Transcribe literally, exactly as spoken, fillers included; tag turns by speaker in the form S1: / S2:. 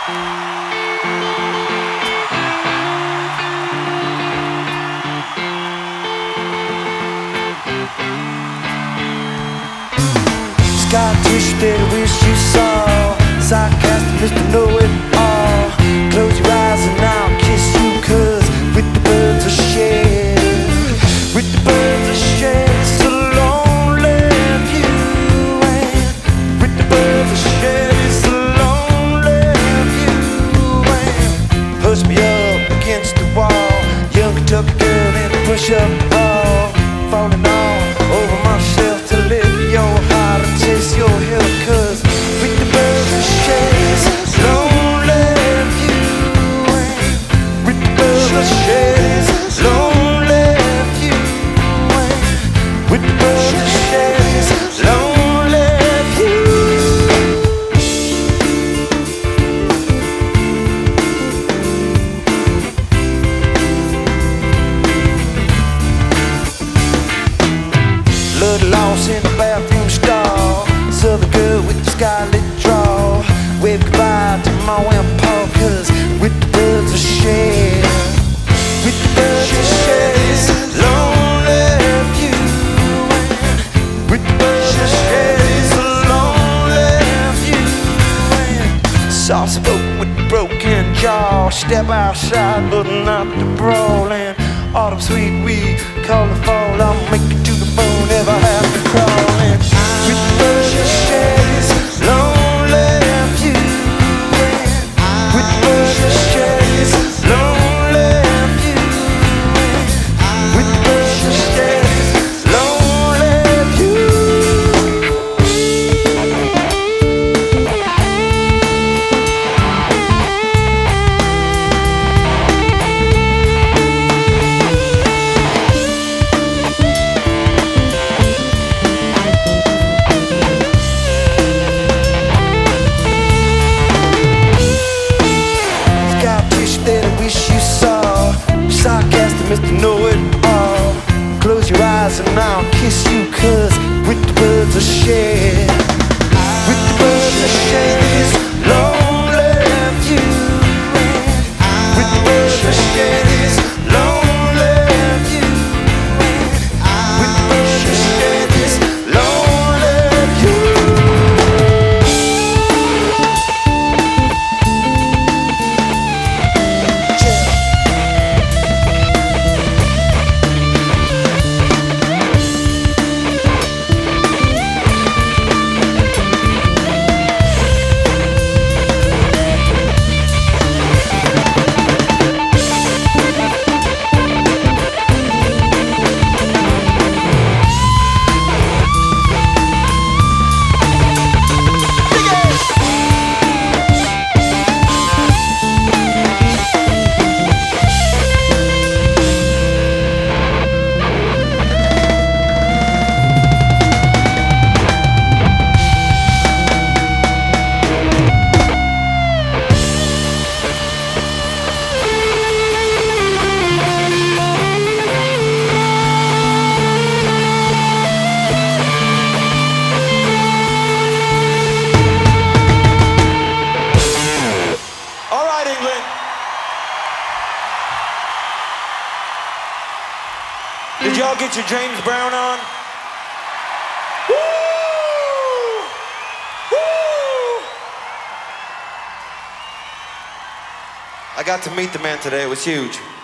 S1: Sky twisted, wish you saw. Sarcastic, Mister Know-It-All. Close your eyes and I'll kiss you, 'cause with the birds I share, with the birds I share, it's a lonely view. And with the birds I share, it's a lonely view. And push me up against the wall, young Kentucky girl in a push-up ball, falling all over myself to lift your heart and taste your hill, 'cause with the birds I share, it's a lonely view. And with the birds I share, it's a lonely view. And with the birds I share, it's a lonely view. Little lost in the bathroom stall, southern girl with the scarlet draw, wave goodbye to my grandpa, 'cause with the birds I share, with the birds I share, it's a lonely view. And with the birds I share, it's a lonely view. And soft spoken with the broken jaw, step outside but not the brawl. And autumn sweet, we call the fall, I'll make it to the moon if I have to crawl. And with the birds I share, it's a lonely view. And with the birds I share, it's a lonely view. And with the birds I share, it's a lonely view. Sarcastic, Mister Know-It-All. Close your eyes and I'll kiss you, 'cause with the birds I share, with the birds I share, it's a lonely view. And with the birds I share, it's a lonely view. And with the birds I share, it's a lonely view. Did y'all get your James Brown on? Woo! Woo! I got to meet the man today. It was huge.